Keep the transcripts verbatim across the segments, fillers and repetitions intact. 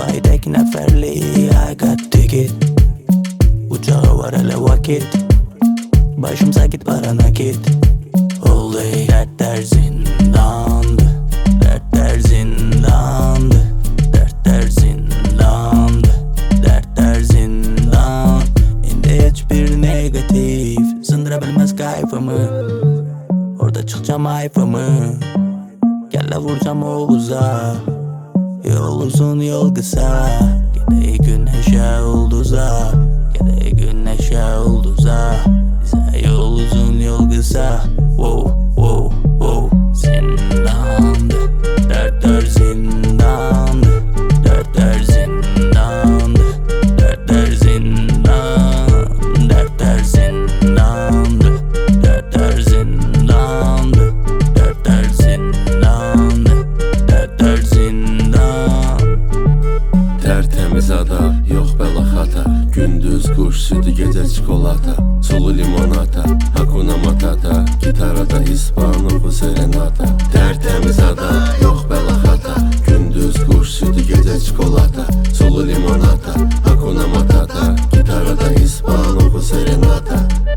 Fly tek neferli, I got ticket. Uçağı var hele vakit. Başım sakit para nakit. Oley dertler zindandı. Dertler zindandı. Dertler zindandı. Dertler zindan. İndi hiçbir negatif sındırabilmez kayfımı. Orada çıkacağım ayfımı. Gel vuracağım Oğuz'a. Yol uzun yol kısa. Gide güneşe ulduza. Gide güneşe ulduza. Bize yol uzun yol kısa. Wow wow wow. Zindandı. Dertler zindandı. Dertler zindandı. Dertler zindan. Dertler zindandı. Dertler zindandı. Dertler zindandı. Dertler zindan. Tertemiz ada, yox bəla xata. Gündüz quş südü, gecə çikolata. Sulu limonata, Hakuna Matata. Gitarada Hispano, serenata. Tertemiz ada, yox bəla xata. Gündüz quş südü, gecə çikolata. Sulu limonata, Hakuna Matata. Gitarada Hispano, serenata.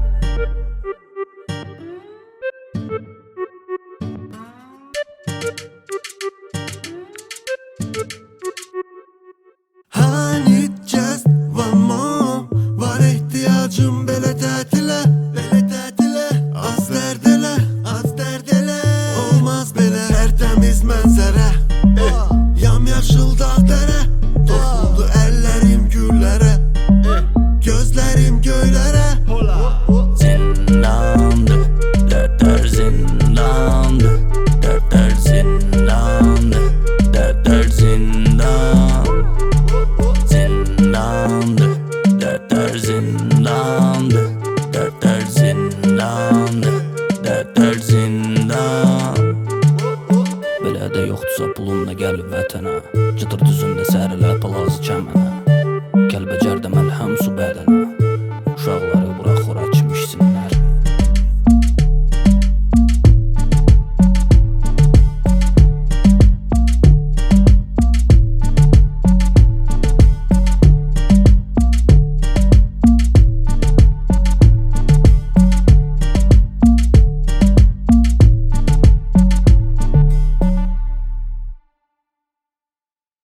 I need just one more. Var ihtiyacım belə tətile. Belə tətile. Az dərdələ, az dərdələ. Olmaz belə tərtəmiz mənzərə. eh, Yamyaşıl dağ dərə. Toxundu əllərim güllərə. eh, Gözlərim göylərə. Zindandı. Dertler zindandı. Dertler zindandı. Dertler zindan. Zindandı. Dertler zindandı. Dertler zindandı. Dertler zindan. Belə də yoxdursa pulumla gəlib vətənə. Cıdır düzündə sərilər palazı kəmənə.